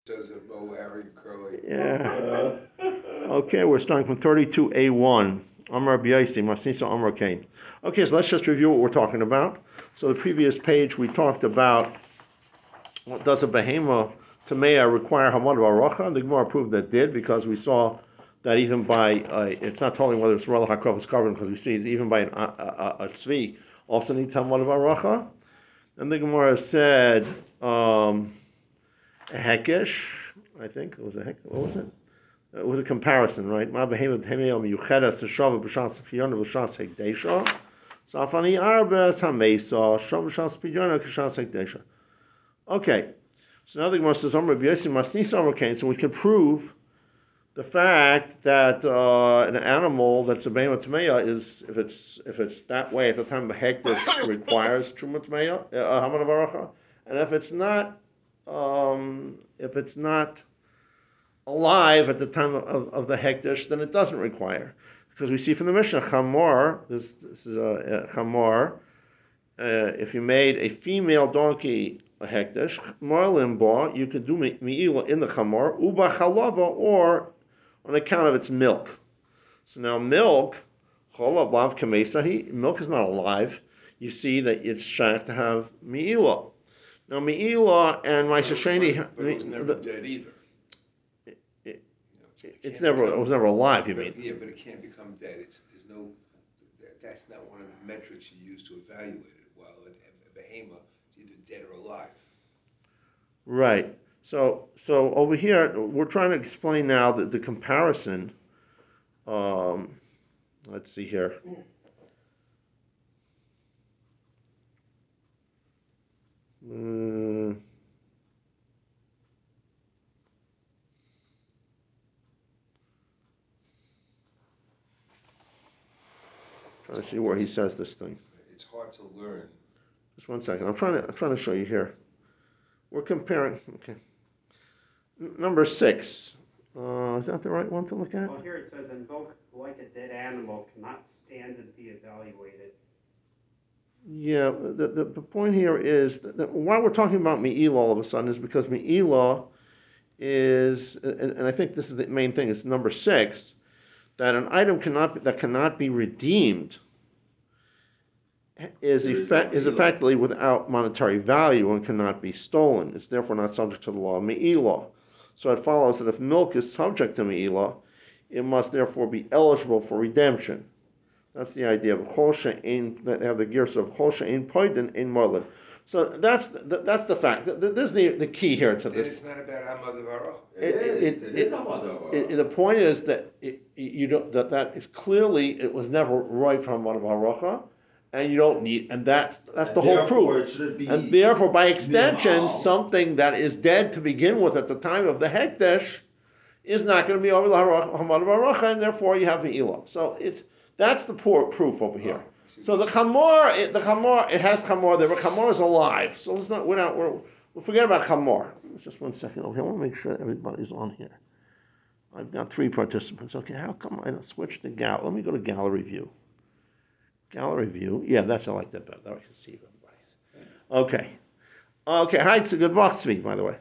Says a bow, Harry Curly. Yeah. Okay, we're starting from 32A1. Amar B'yaisi, Masnisa Amar Kain. Okay, so let's just review what we're talking about. So the previous page we talked about, what does a behema tamea require hamad v'aracha? The Gemara proved that it did, because we saw that even by, it's not telling whether it's Rel HaKrav is covered, because we see it even by a tzvi also needs hamad v'aracha. And the Gemara said, Hekesh, I think it was a Hekesh. What was it? It was a comparison, right? Ma behema tamea miyucheda seshava b'shas piyona b'shas hekdesha. Safani arbes hamesa shav b'shas piyona k'shas hekdesha. Okay, so now the Gemara says, Amar B'yaisi Masnisa Amar Kain. So we can prove the fact that an animal that's a behema tamea is, if it's that way at the time of hekdesh, requires truma tamea hamad v'aracha, and if it's not alive at the time of the hekdesh, then it doesn't require. Because we see from the Mishnah, chamor, this is a chamor, if you made a female donkey a hekdesh, marlimba, you could do mi'ila in the chamor, uba chalava, or on account of its milk. So now milk, chalav lav kamesahi, milk is not alive. You see that it's shaykh to have mi'ila. Now mi'ila and Maishasheni, but it was never dead either. It was never alive, you mean? Yeah, but it can't become dead. That's not one of the metrics you use to evaluate it. While a behema is either dead or alive. Right. So over here, we're trying to explain now the comparison. Let's see here. Trying to see where he says this thing. It's hard to learn. Just one second. I'm trying to show you here. We're comparing. Okay. Number 6. Is that the right one to look at? Well, here it says, invoke like a dead animal cannot stand and be evaluated. Yeah. The point here is that why we're talking about Me'ila all of a sudden is because Me'ila is, and I think this is the main thing. It's number 6. That an item cannot be redeemed is effectively without monetary value and cannot be stolen. It's therefore not subject to the law of Me'ilah. So it follows that if milk is subject to Me'ilah, it must therefore be eligible for redemption. That's the idea of Chol She'ein, that have the gears of Chol She'ein Poidin Ein Marlin. So that's the fact. This is the key here to this. It's not about hamad v'aracha. It is hamad v'aracha. The point is that that is clearly it was never right from hamad v'aracha, and you don't need, and that's the whole proof. And therefore, by extension, something that is dead to begin with at the time of the hekdesh is not going to be over the hamad v'aracha, and therefore you have the ilah. So that's the poor proof over here. So the chamor, it has chamor there, but chamor is alive. So we'll forget about chamor. Just one second over here. I want to make sure everybody's on here. I've got 3 participants. Okay, how come I don't switch to gallery? Let me go to gallery view. Gallery view. Yeah, I like that better. That I can see everybody. Okay. Hi, it's a good Vachsvi, by the way.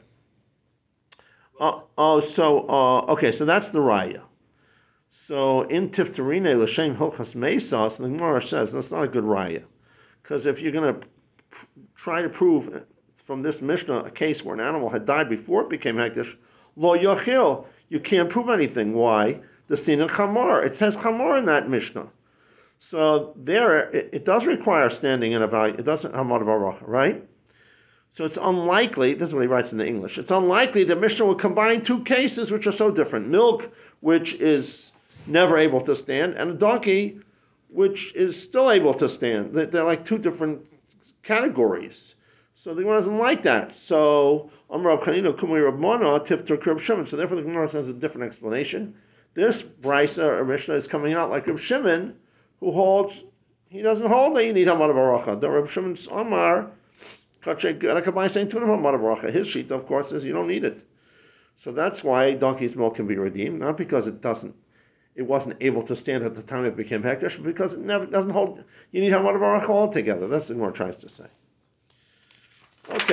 So that's the raya. So in Tiftarine l'shem hilchas meisas, the Gemara says that's not a good raya, because if you're going to try to prove from this Mishnah a case where an animal had died before it became hekdesh, lo yachil, you can't prove anything. Why? The sin of chamor. It says chamor in that Mishnah. So there, it does require standing in a value. It doesn't hamad v'aracha, right? So it's unlikely. This is what he writes in the English. It's unlikely that Mishnah would combine 2 cases which are so different: milk, which is never able to stand, and a donkey, which is still able to stand. They're like 2 different categories. So the Gemara doesn't like that. So Amar Rav Chanina Kumei Rav Mana Tiftar Reb Shimon. So therefore the Gemara says a different explanation. This Brisa or Mishnah is coming out like Reb Shimon, who holds, he doesn't hold that you need hamad v'aracha. The Reb Shimon's Amar Kachay Garakamai saying to him hamad v'aracha. His sheet, of course, says you don't need it. So that's why donkey's milk can be redeemed, not because it wasn't able to stand at the time it became hekdesh, because it doesn't hold. You need hamad v'aracha altogether. That's what Gemara tries to say. Okay,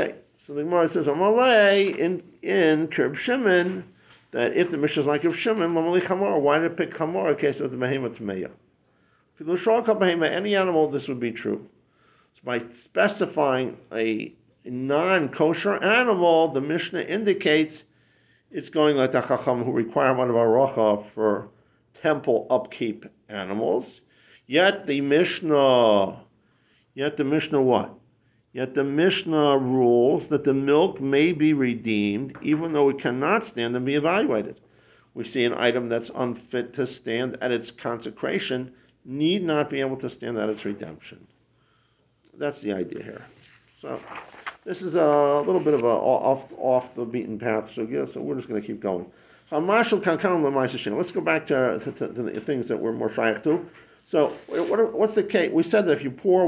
So the Gemara says, Amalei in Reb Shimon, that if the Mishnah is like Reb Shimon, Lamali Chamor, why did it pick Chamor in case of the Behema Tmeya? If you look at Behema, any animal, this would be true. So by specifying a non-kosher animal, the Mishnah indicates it's going like the Chacham who require one of Aracha for temple upkeep animals. Yet the Mishnah what? Yet the Mishnah rules that the milk may be redeemed even though it cannot stand and be evaluated. We see an item that's unfit to stand at its consecration need not be able to stand at its redemption. That's the idea here. So this is a little bit of a off the beaten path. So we're just going to keep going. Let's go back to the things that we're more shaykh to. So what's the case? We said that if you pour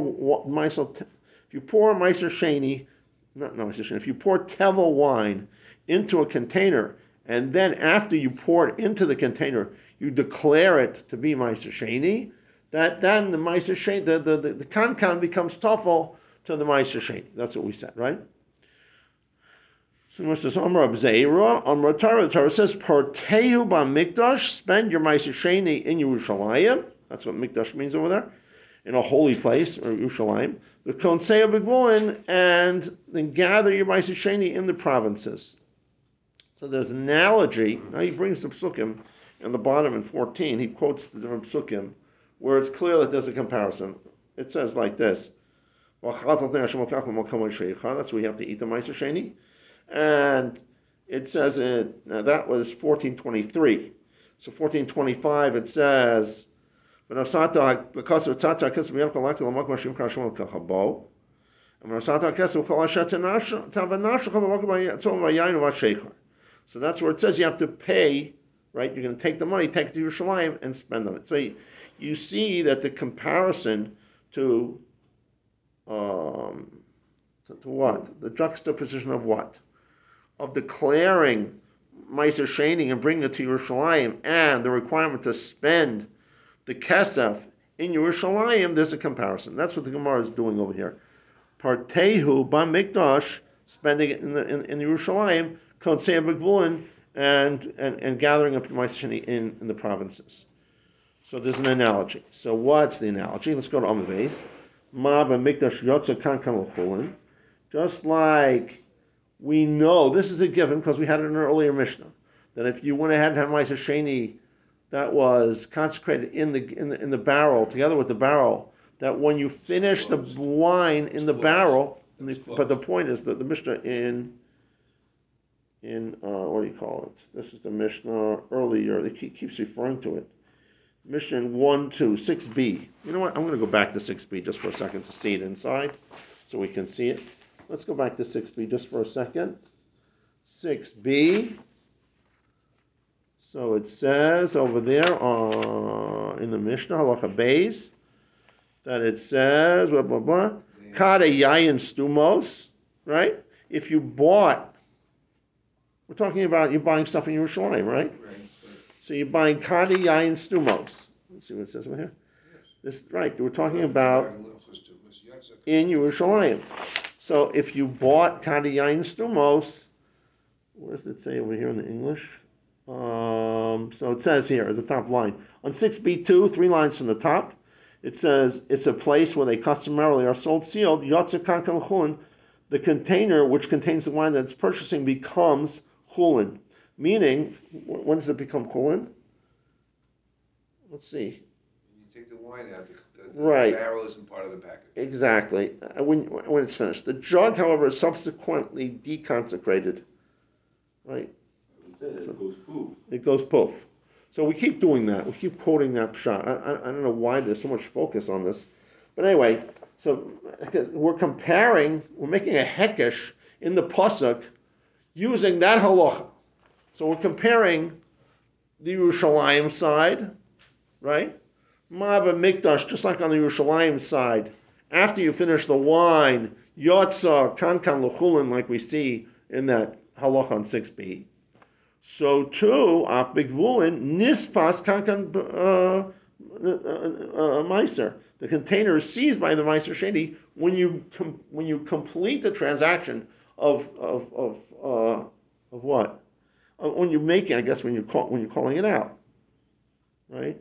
Meiser Sheni, if you pour Tevel wine into a container, and then after you pour it into the container, you declare it to be Meiser Sheni, that then the Meiser Sheni, the Kankan becomes Tafel to the Meiser Sheni. That's what we said, right? So it says, Amar Abzeira, Amar Torah. The Torah says, Partehu ba'mikdash, spend your Meiser Sheni in Yerushalayim. That's what Mikdash means over there, in a holy place, or Yerushalayim. The Konsei B'Gvulin, and then gather your Meiser Sheni in the provinces. So there's an analogy. Now he brings the psukim in the bottom in 14. He quotes the different psukim where it's clear that there's a comparison. It says like this: that's where we have to eat the Meiser Sheni. And it says that was 1423. So 1425 it says. Because of Tzata Kesef Yelcha Lakta Lamak Mashim Kashmol Kachabo, and Tzata Kesef Kol Asher Tanash Tavanash Chav Tzom Vayayin Vasheichar. So that's where it says you have to pay, right? You're going to take the money, take it to Yerushalayim, and spend on it. So you see that the comparison to what? The juxtaposition of what? Of declaring Meiser Sheni and bringing it to Yerushalayim, and the requirement to spend the kesef in Yerushalayim, there's a comparison. That's what the Gemara is doing over here. Partehu ba'mikdash, spending it in Yerushalayim, Konsei B'Gvulin, and gathering up Meiser Sheni in the provinces. So there's an analogy. So what's the analogy? Let's go to Amud Beis. Ma ba'mikdash yotza kankan l'chulin. Just like we know, this is a given because we had it in an earlier Mishnah, that if you went ahead and had Meiser Sheni that was consecrated in the barrel, together with the barrel, that when you finish the wine in the barrel, but the point is that the Mishnah in what do you call it? This is the Mishnah earlier. It keeps referring to it. Mishnah 6b. You know what? I'm going to go back to 6b just for a second to see it inside, so we can see it. Let's go back to 6b just for a second. 6b. So it says over there in the Mishnah, Halacha Beis, that it says, blah, blah, blah, Kade Yayin Stumos, right? If you bought, we're talking about you're buying stuff in Yerushalayim, right? So you're buying Kade Yayin Stumos. Let's see what it says over here. This, right, we're talking about in Yerushalayim. So if you bought Kade Yayin Stumos, where does it say over here in the English? So it says here at the top line on 6b2, 3 lines from the top, it says it's a place where they customarily are sold sealed. Yotze kankan l'chulin, the container which contains the wine that it's purchasing becomes chulin. Meaning, when does it become chulin? Let's see. When you take the wine out, the right. barrel isn't part of the package. Exactly. When it's finished. The jug, however, is subsequently deconsecrated. Right. It goes poof. It goes poof. So we keep doing that. We keep quoting that pshat. I don't know why there's so much focus on this. But anyway, so we're making a hekesh in the pasuk using that halacha. So we're comparing the Yerushalayim side, right? Ma'ava Mikdash, just like on the Yerushalayim side. After you finish the wine, Yotza, Kankan L'chulin, like we see in that halacha on 6b. So too, Af B'Gvulin, Nispas Kankan Meiser. The container is seized by the Meiser Sheni when you complete the transaction of what? When you're making, I guess when you're calling it out, right?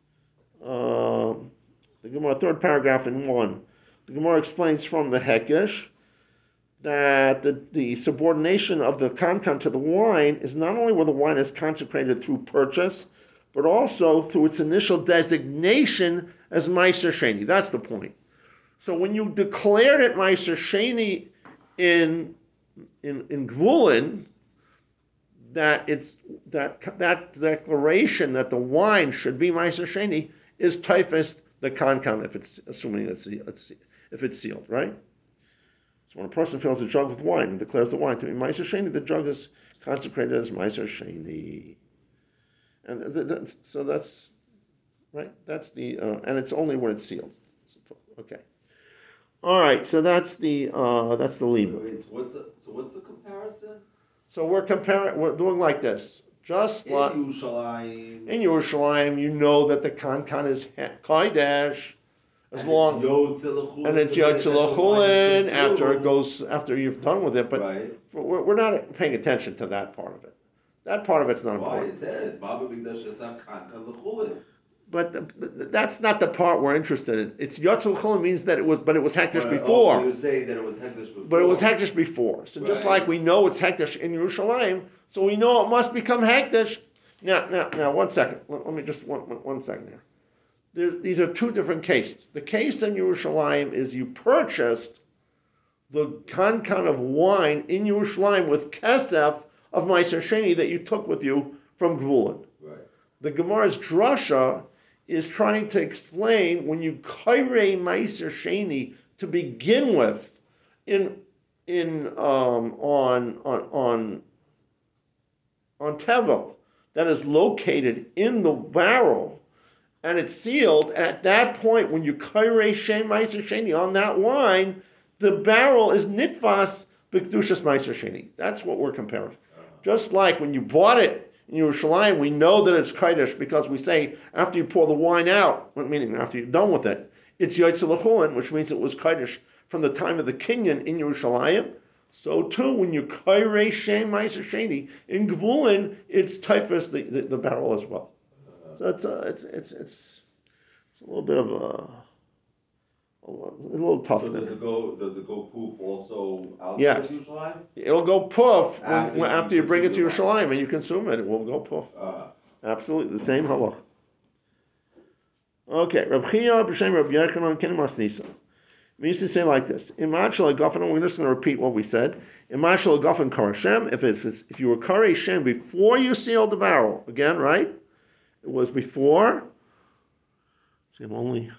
The Gemara, third paragraph in 1. The Gemara explains from the Hekesh that the subordination of the kankan to the wine is not only where the wine is consecrated through purchase, but also through its initial designation as Meiser Sheni. That's the point. So when you declared it Meiser Sheni in Gvulin, that declaration that the wine should be Meiser Sheni is typhus the kankan, if it's assuming if it's sealed, right? So when a person fills a jug with wine and declares the wine to be Meiser Sheni, the jug is consecrated as Meiser Sheni. And so that's right. That's the and it's only when it's sealed. Okay. All right. So that's the libel. So what's the comparison? So we're doing like this. Just in like Yerushalayim. In Yerushalayim, you know that the kankan is kodesh as long and it's yotze l'chulin after you've done with it. But right. we're not paying attention to that part of it. That part of it's not important. Why? It says Baba Mikdash Yatzah Kankan L'chulin. But that's not the part we're interested in. It's yotze l'chulin means that it was hekdesh before. So you're saying that it was hekdesh before. But it was hekdesh before. So just like we know it's hekdesh in Yerushalayim, so we know it must become hekdesh. Now, 1 second. Let me just one second here. These are two different cases. The case in Yerushalayim is you purchased the kankan of wine in Yerushalayim with kesef of Meiser Sheni that you took with you from Gvulin. Right. The Gemara's drasha is trying to explain when you kairei Meiser Sheni to begin with on tevel that is located in the barrel and it's sealed. At that point, when you kairei Shem Meiser Sheni on that wine, the barrel is nitvas b'kedushas Meiser Sheni. That's what we're comparing. Just like when you bought it in Yerushalayim, we know that it's kodesh because we say after you pour the wine out, meaning after you're done with it, it's yotze l'chulin, which means it was kodesh from the time of the kinyan in Yerushalayim. So too, when you kairei Shem Meiser Sheni in Gvulin, it's typhus the barrel as well. So it's a little bit of a little tough. So does it go poof also outside Yerushalayim? It'll go poof after you bring it to Yerushalayim and you consume it. It will go poof. Absolutely, the same halach. Okay, Reb Chia b'shem Reb Yochanan ken masnisa. We used to say like this: Imad shel agafen. We're just going to repeat what we said. Imad shel agafen kar Hashem. If you were karei Shem before you sealed the barrel, again, right? It was before. See, I'm only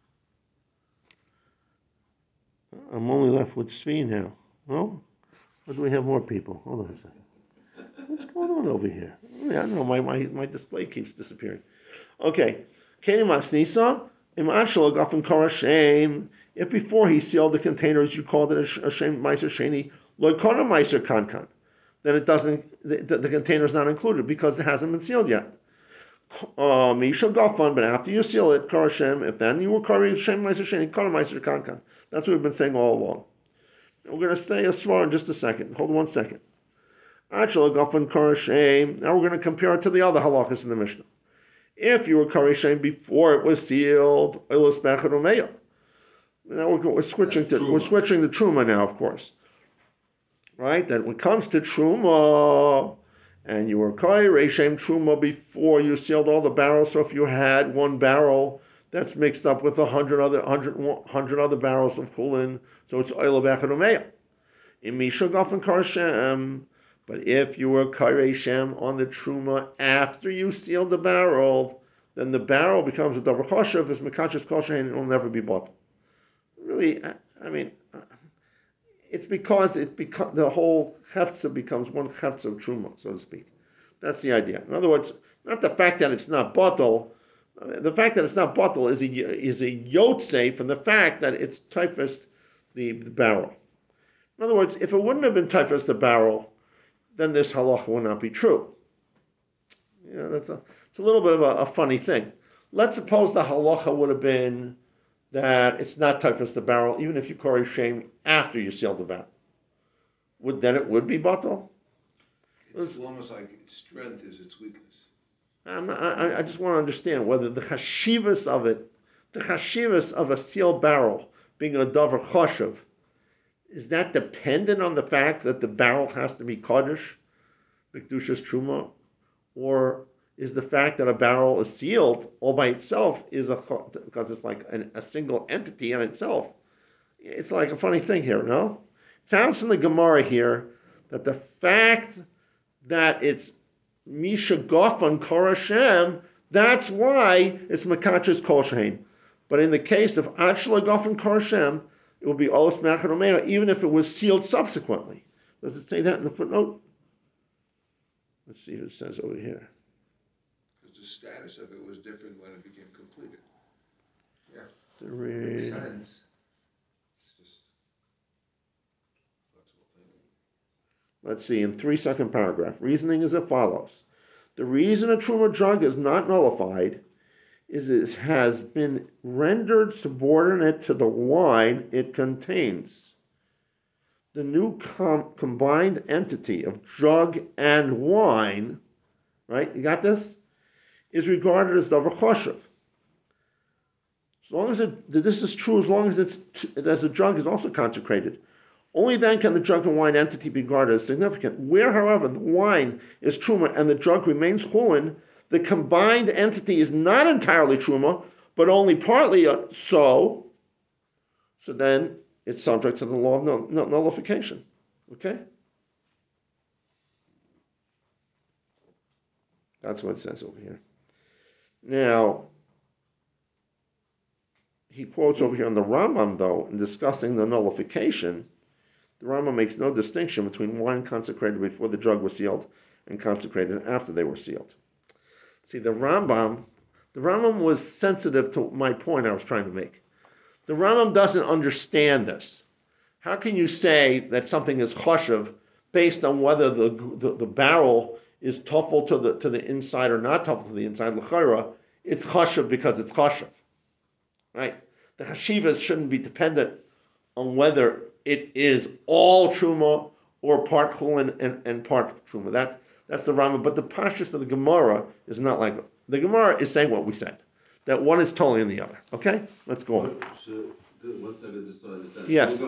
left with Svi now. Oh, or do we have more people? Hold on a second. What's going on over here? I don't know. My display keeps disappearing. Okay. Kenim Asnisa, Imad Shel Agafen Kar Hashem. If before he sealed the containers, you called it a Shem Meiser Sheni, Lo Kona Meiser Kankan, then it doesn't. The container is not included because it hasn't been sealed yet. Misha Gafan, but after you seal it, Kar Hashem. If then you were Kari Shem Meiser Sheni, Kona Meiser Kankan. That's what we've been saying all along. We're going to say a svar in just a second. Hold on 1 second. Now we're going to compare it to the other halachas in the Mishnah. If you were Kari Shem before it was sealed, now we're switching to Truma now, of course. Right? That when it comes to Truma, and you were Kari Shem Truma before you sealed all the barrels, so if you had one barrel that's mixed up with 100 other barrels of chulin, so it's oil of echad in Misha Gafen Kar Shem. But if you were Kairei Shem on the Truma after you sealed the barrel, then the barrel becomes a davar choshev, as mekachas kol shein, and it will never be bought. Really, I mean, it's because the whole hefza becomes one hefza of Truma, so to speak. That's the idea. In other words, not the fact that it's not bottle. The fact that it's not bottle is a yotze from the fact that it's typhus the barrel. In other words, if it wouldn't have been typhus the barrel, then this halacha would not be true. It's a little bit of a funny thing. Let's suppose the halacha would have been that it's not typhus the barrel, even if you carry shame after you seal the barrel. it would be batal? It's almost like its strength is its weakness. I just want to understand whether the chashivas of it, the chashivas of a sealed barrel being a davar choshev, is that dependent on the fact that the barrel has to be kaddish, b'kedushas truma, or is the fact that a barrel is sealed all by itself because it's like a single entity in itself? It's like a funny thing here, no? It sounds from the Gemara here that the fact that it's Misha Goffan Korashem, that's why it's Makachas Kol Shein. But in the case of Achla Goffan Korashem, it will be Olos Machar Omea, even if it was sealed subsequently. Does it say that in the footnote? Let's see what it says over here. Because the status of it was different when it became completed. Yeah. Makes sense. It's just flexible thinking. Let's see, in 3-second paragraph. Reasoning is as follows. The reason a Truma drug is not nullified is it has been rendered subordinate to the wine it contains. The new combined entity of drug and wine, right, you got this, is regarded as davar choshev. As long as this is true, as long as the drug is also consecrated. Only then can the drug and wine entity be regarded as significant. Where, however, the wine is truma and the drug remains chulin, the combined entity is not entirely truma, but only partly so. So then it's subject to the law of nullification. Okay? That's what it says over here. Now, he quotes over here on the Rambam, though, in discussing the nullification. The Rambam makes no distinction between wine consecrated before the drug was sealed and consecrated after they were sealed. See, the Rambam was sensitive to my point I was trying to make. The Rambam doesn't understand this. How can you say that something is choshev based on whether the barrel is tuffle to the inside or not tuffle to the inside? L'chayra, it's choshev because it's choshev, right? The hashivas shouldn't be dependent on whether it is all truma or part chulin and part truma. That's the Rambam, but the pashtus of the Gemara is not like that. The Gemara is saying what we said, that one is totally in the other. Okay, let's go on. 1 second, just so I understand. Yes.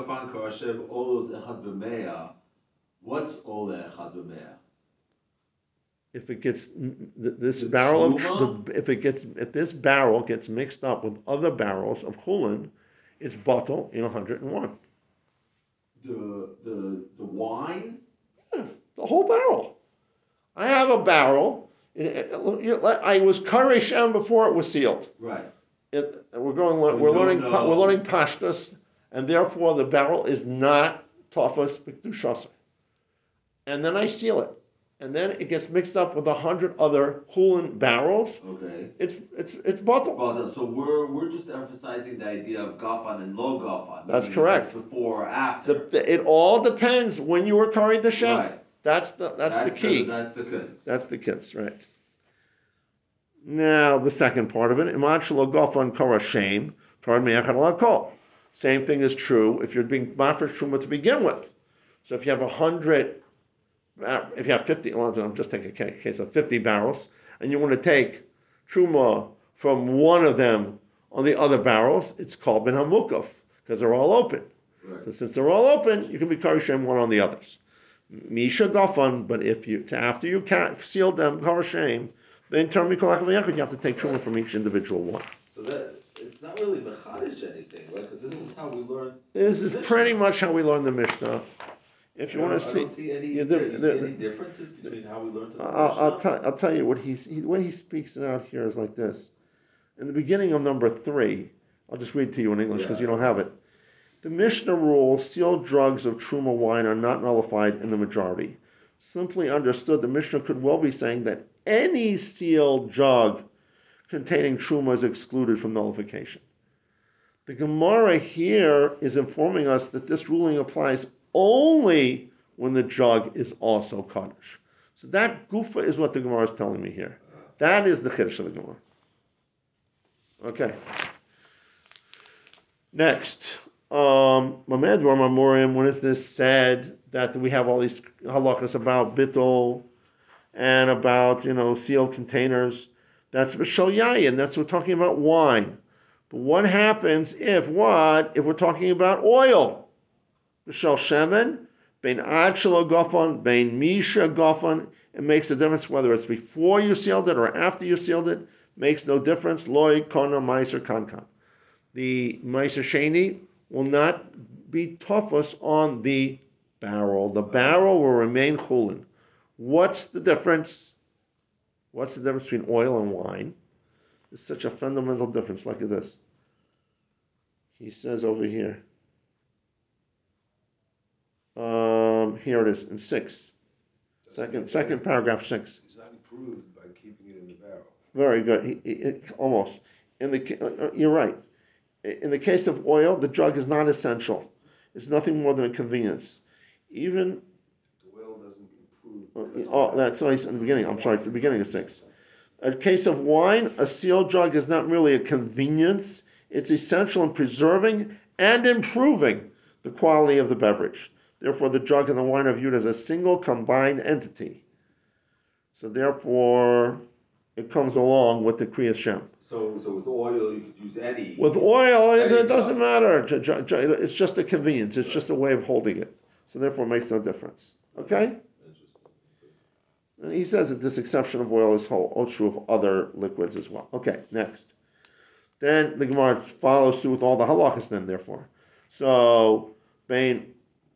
What's Ola Echad B'Mea? If it gets this barrel if this barrel gets mixed up with other barrels of chulin, it's batal in 101. The wine? Yeah, the whole barrel. I have a barrel. I was kareshem before it was sealed. Right. We're learning pashtus, and therefore the barrel is not tafas b'kedushas. And then I seal it, and then it gets mixed up with 100 other chulin barrels. Okay. It's batal. So we're just emphasizing the idea of gafan and lo gafan. That's correct. Before or after. It all depends when you were carried the shem. Right. That's the key. That's the kids. That's the kids, right? Now the second part of it, imad shelo gafan kara shem tard me'echad alakol. Same thing is true if you're being mafresh truma to begin with. So if you have 100. If you have 50, I'm just taking a case of 50 barrels, and you want to take truma from one of them on the other barrels, it's called ben hamukaf because they're all open. Right. So since they're all open, you can be karishem one on the others. Misha gafan, but after you sealed them karishem, then term mikol you have to take truma from each individual one. So that it's not really mechadish anything, right? Because this is how we learn. This is pretty much how we learn the Mishnah. If you want to see, I don't see any, any differences between how we learned the Mishnah? I'll tell you the way he speaks it out here is like this. In the beginning of number 3, I'll just read to you in English because you don't have it. The Mishnah rules sealed drugs of truma wine are not nullified in the majority. Simply understood, the Mishnah could well be saying that any sealed jug containing truma is excluded from nullification. The Gemara here is informing us that this ruling applies only when the jug is also kaddish. So that gufa is what the Gemara is telling me here. That is the chiddush of the Gemara. Okay. Next, when is this said that we have all these halachas about bittul and about sealed containers? That's b'shal yayin. That's we're talking about wine. But what happens if we're talking about oil? B'shal shemen, bein ad shelo gofan, bein misha gofan. It makes a difference whether it's before you sealed it or after you sealed it. Makes no difference. Loi kona meiser kankan. The meiser sheni will not be toughest on the barrel. The barrel will remain chulin. What's the difference? What's the difference between oil and wine? It's such a fundamental difference. Look at this. He says over here. Here it is in 6. Second paragraph 6. It's not improved by keeping it in the barrel. Very good. Almost. You're right. In the case of oil, the jug is not essential. It's nothing more than a convenience. Even the oil doesn't improve. That's what I said in the beginning. I'm sorry, it's the beginning of 6. In case of wine, a sealed jug is not merely a convenience. It's essential in preserving and improving the quality of the beverage. Therefore, the jug and the wine are viewed as a single combined entity. So therefore, it comes along with the Kriyas Shem. So with oil, you could use any. With oil, it doesn't matter. It's just a convenience. It's just a way of holding it. So therefore, it makes no difference. Okay? Interesting. And he says that this exception of oil is true of other liquids as well. Okay, next. Then the Gemara follows through with all the halachas then, therefore. So, Bain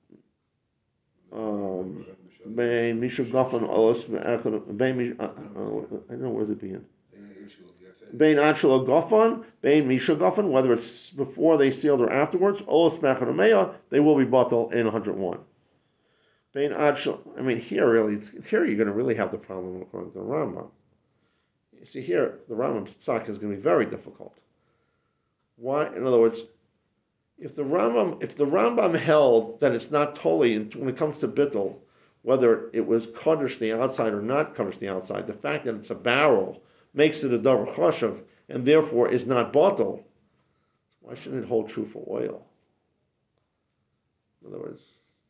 Mishu Gafan Olos Bain I don't know where does it begin. Bain Achel Gafan, Bain Mishu Gafan, whether it's before they sealed or afterwards, Olos Macharameya, they will be bottled in 101. Bain Achel, here you're going to really have the problem according to the Rambam. You see here, the Rambam's psak is going to be very difficult. Why? In other words, if the Rambam held that it's not totally, when it comes to bittul, whether it was kaddish the outside or not kaddish the outside, the fact that it's a barrel makes it a davar chashav and therefore is not bottle. Why shouldn't it hold true for oil? In other words,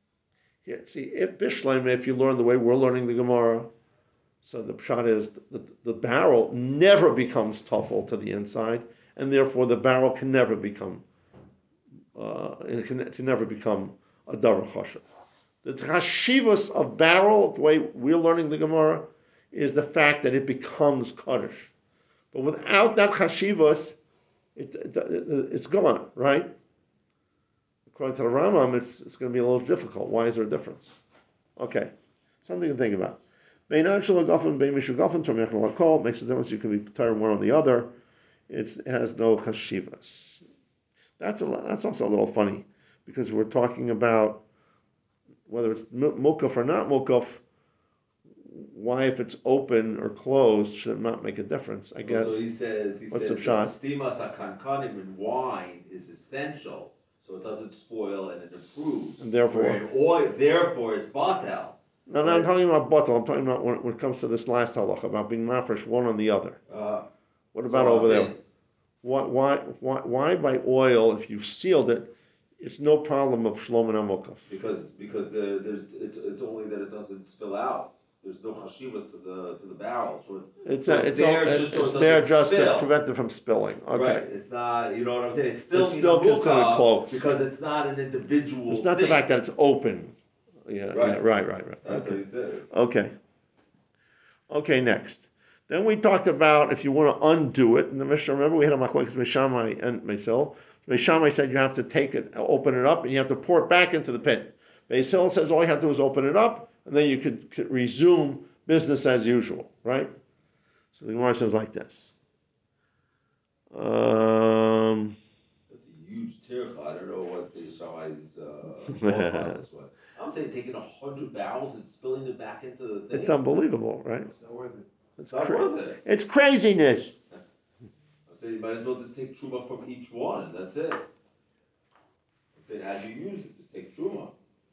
if you learn the way we're learning the Gemara, so the pshat is the barrel never becomes tuffle to the inside, and therefore the barrel can never become a davar chashav. The chashivas of barrel, the way we're learning the Gemara, is the fact that it becomes kaddish. But without that chashivas, it's gone, right? According to the Rambam, it's going to be a little difficult. Why is there a difference? Okay, something to think about. Bein Anshel Gofen, Bein Mishu Gofen, Tom Yechon Lakol, makes a difference. You can be tired one on the other. It has no chashivas. That's also a little funny because we're talking about whether it's mukaf or not mukaf. Why, if it's open or closed, should it not make a difference? I guess. So he says that stimas hakankanim in wine is essential, so it doesn't spoil and it improves. And therefore, in oil, therefore it's batel. No, I'm talking about batel. I'm talking about when it comes to this last halacha about being mafresh one on the other. What about over there? Why by oil, if you've sealed it, it's no problem of shlom and amokaf? Because it's only that it doesn't spill out. There's no chashivas to the barrel, so it's there just to prevent it from spilling. Okay. Right. It's not, you know what I'm saying? It's still considered close because it's not an individual. It's not the fact that it's open. Yeah. Right. That's what he said. Okay. Next. Then we talked about if you want to undo it. In the Mishnah, remember we had a machlokes Beishamai and Meisel. Beishamai said you have to take it, open it up, and you have to pour it back into the pit. Meisel says all you have to do is open it up, and then you could resume business as usual, right? So the Gemara says like this. That's a huge tircha. I don't know what the Shammai's thought process was. I'm saying taking 100 barrels and spilling it back into the thing. It's unbelievable, right? It's not worth it. It's not worth it. It's craziness. I'm saying you might as well just take truma from each one, and that's it. I'm saying as you use it, just take truma.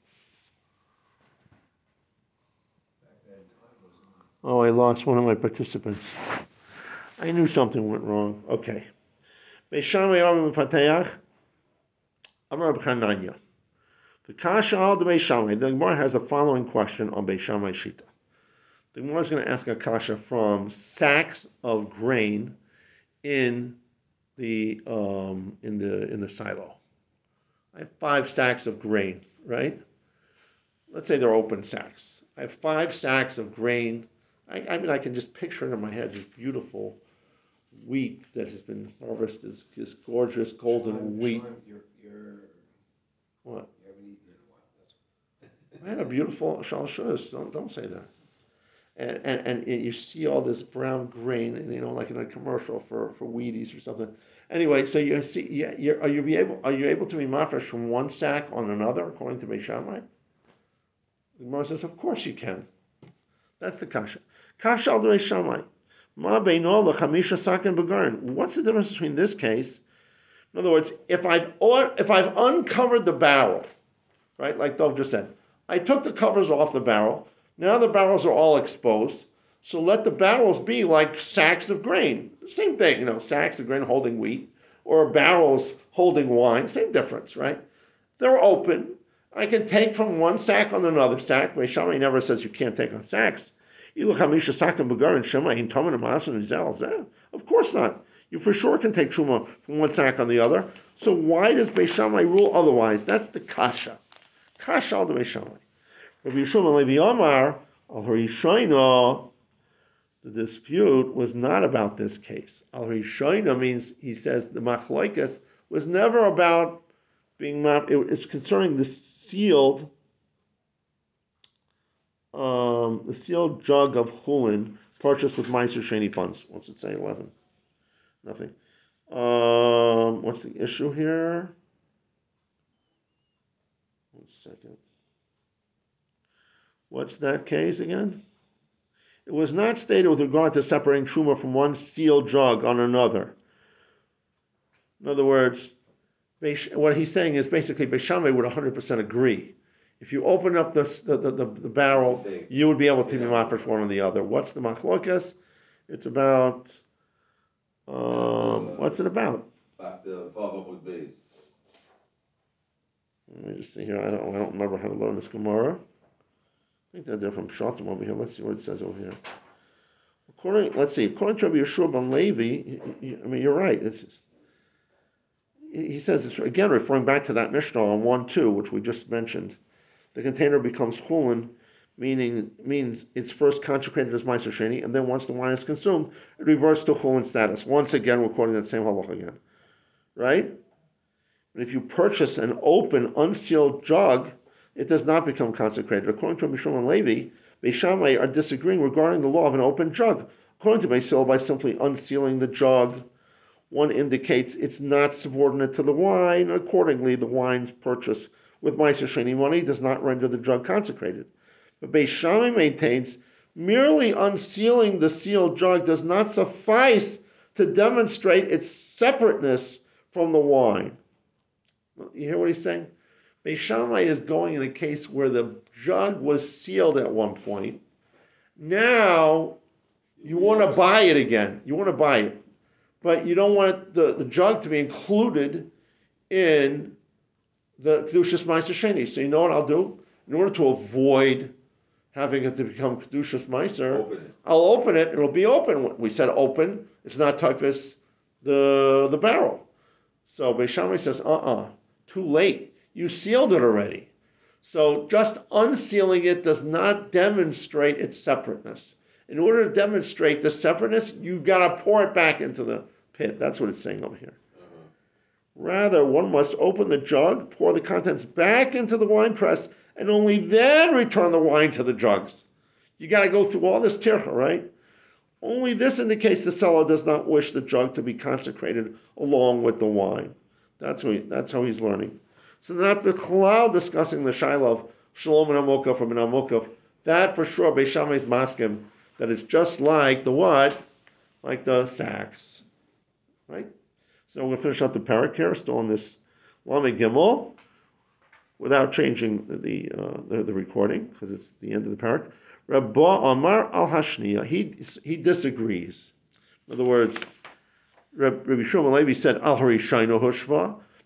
Oh, I lost one of my participants. I knew something went wrong. Okay. Beishamai Amim Fatayach. Amar B'Chananya. The Kasha al the Beis Shammai. The Gemara has the following question on Beis Shammai Shita. The Gemara is going to ask a kasha from sacks of grain in the silo. I have 5 sacks of grain, right? Let's say they're open sacks. I have 5 sacks of grain. I mean, I can just picture it in my head, this beautiful wheat that has been harvested, this gorgeous golden wheat. What? You haven't eaten in a while. That's I had a beautiful shalshush. Don't say that. And you see all this brown grain, and like in a commercial for Wheaties or something. Anyway, so you see, are you able to be mafresh from one sack on another according to Beis Shammai? The Gemara says, of course you can. That's the kasha. Kasha al Beis Shammai. Ma beino l'chamisha sakin b'garin. What's the difference between this case? In other words, if I've uncovered the barrel, right, like Dov just said, I took the covers off the barrel. Now the barrels are all exposed. So let the barrels be like sacks of grain. Same thing, sacks of grain holding wheat, or barrels holding wine. Same difference, right? They're open. I can take from one sack on another sack. Beis Shammai never says you can't take on sacks. Of course not. You for sure can take truma from one sack on the other. So why does Beis Shammai rule otherwise? That's the kasha. Kasha al Beis Shammai. Rabbi Yeshua Levi Amar al Harishayna. The dispute was not about this case. Al Harishayna means, he says, the machlokes was never about being it's concerning the sealed jug of chulin purchased with Meiser Sheni funds. What's it say? 11. Nothing. What's the issue here? 1 second. What's that case again? It was not stated with regard to separating truma from one sealed jug on another. In other words, what he's saying is basically Beis Shammai would 100% agree. If you open up the barrel, you would be able to be mafresh one or the other. What's the machlokas? It's about what's it about? Back to Vav base. Let me just see here. I don't remember how to learn this Gemara. I think they're from Shatim over here. Let's see what it says over here. According to Rabbi Yeshua ben Levi, you're right. He says it's again referring back to that Mishnah on 1:2, which we just mentioned. The container becomes chulin, means it's first consecrated as Meiser Sheni, and then once the wine is consumed, it reverts to chulin status. Once again, we're quoting that same halacha again, right? But if you purchase an open, unsealed jug, it does not become consecrated. According to Mishum and Levi, Beis Shammai are disagreeing regarding the law of an open jug. According to Beis Hillel, by simply unsealing the jug, one indicates it's not subordinate to the wine. Accordingly, the wine's purchase with Meiser Sheni money does not render the jug consecrated. But Beis Shammai maintains merely unsealing the sealed jug does not suffice to demonstrate its separateness from the wine. You hear what he's saying? Beis Shammai is going in a case where the jug was sealed at one point. Now, you want to buy it again. You want to buy it. But you don't want the jug to be included in the Kedushas Meiser Sheni. So you know what I'll do? In order to avoid having it to become Kedushas Meiser, I'll open it. It'll be open. We said open. It's not typhus the barrel. So Beis Shammai says, too late. You sealed it already. So just unsealing it does not demonstrate its separateness. In order to demonstrate the separateness, you've got to pour it back into the pit. That's what it's saying over here. Rather, one must open the jug, pour the contents back into the wine press, and only then return the wine to the jugs. You got to go through all this tircha, right? Only this indicates the seller does not wish the jug to be consecrated along with the wine. That's how he's learning. So not the Chalal discussing the Shiloh of Shalom and Amokaf from an Amokaf. That for sure, Beis Shammai's maskim, that it's just like the what? Like the sacks. Right? So we'll finish up the parak here, still in this Lamed Gimel, without changing the recording, because it's the end of the parak. Rabba Amar al Hashniya, he disagrees. In other words, Rabbi Shmuel Levi said al Harishayno Hushva.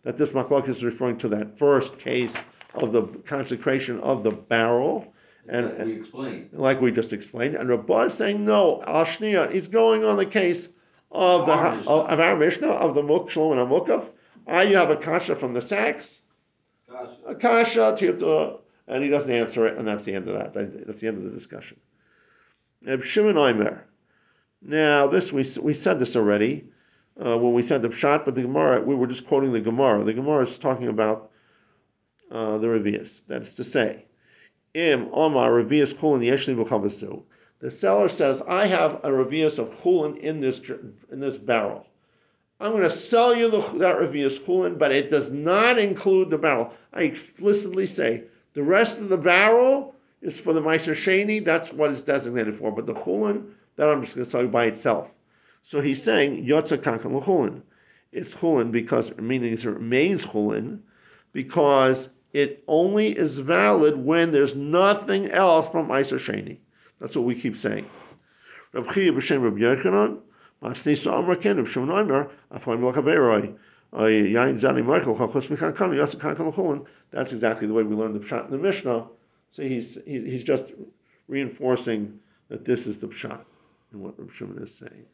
that this machlok is referring to that first case of the consecration of the barrel, and like we just explained. And Rabbah is saying no, Ashniya. He's going on the case of our Mishnah of the Mukshal and Amukaf. You have a kasha from the Sachs, a kasha to, and he doesn't answer it, and that's the end of that. That's the end of the discussion. Shimon Omer. Now this we said this already when we said the Pshat, but the Gemara, we were just quoting the Gemara. The Gemara is talking about the Revius. That's to say, Im Omar Revius Chulin Yeshli B'Chavasu. The seller says, I have a Revius of Chulin in this barrel. I'm going to sell you that Revius Chulin, but it does not include the barrel. I explicitly say the rest of the barrel is for the Meiser Sheni. That's what it's designated for. But the Chulin, that I'm just going to sell you by itself. So he's saying Yotza Kankan L'Chulin. It's Chulin because, meaning it remains Chulin, because it only is valid when there's nothing else from Meiser Sheni. That's what we keep saying. Reb Chia b'shem Reb Yochanan, Masnisa Amar Ken Reb Shimon Omer, Afayim L'Chaveroi, Yain Zani Michael Chachos Mikan Kanu Yotza Kankan L'Chulin. That's exactly the way we learned the Pshat in the Mishnah. So he's just reinforcing that this is the Pshat in what Reb Shimon is saying.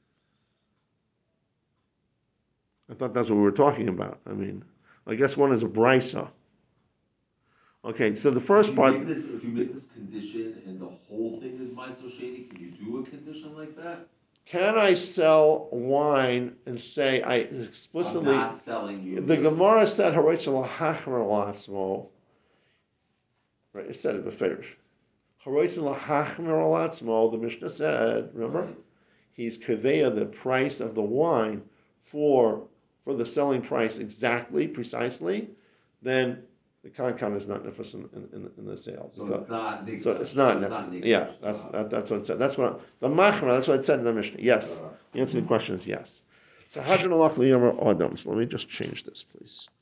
I thought that's what we were talking about. I mean, I guess one is a brisa. Okay, so the first part. If you make this condition and the whole thing is Meiser Sheni, can you do a condition like that? Can I sell wine and say I explicitly? I'm not selling you. The Gemara said Haroitzel Hachmer Latzmo. Right, it said it beferish. Haroitzel Hachmer Latzmo. The Mishnah said, remember, right. He's kaveya the price of the wine for the selling price exactly, precisely, then the kankan is not nefus in the sale. So it's not nigga. So it's not nefus. Yeah, that's what it said. That's what the machra. That's what it said in the Mishnah. Yes. The answer to the question is yes. So hadron alach liyamar adam. So let me just change this, please.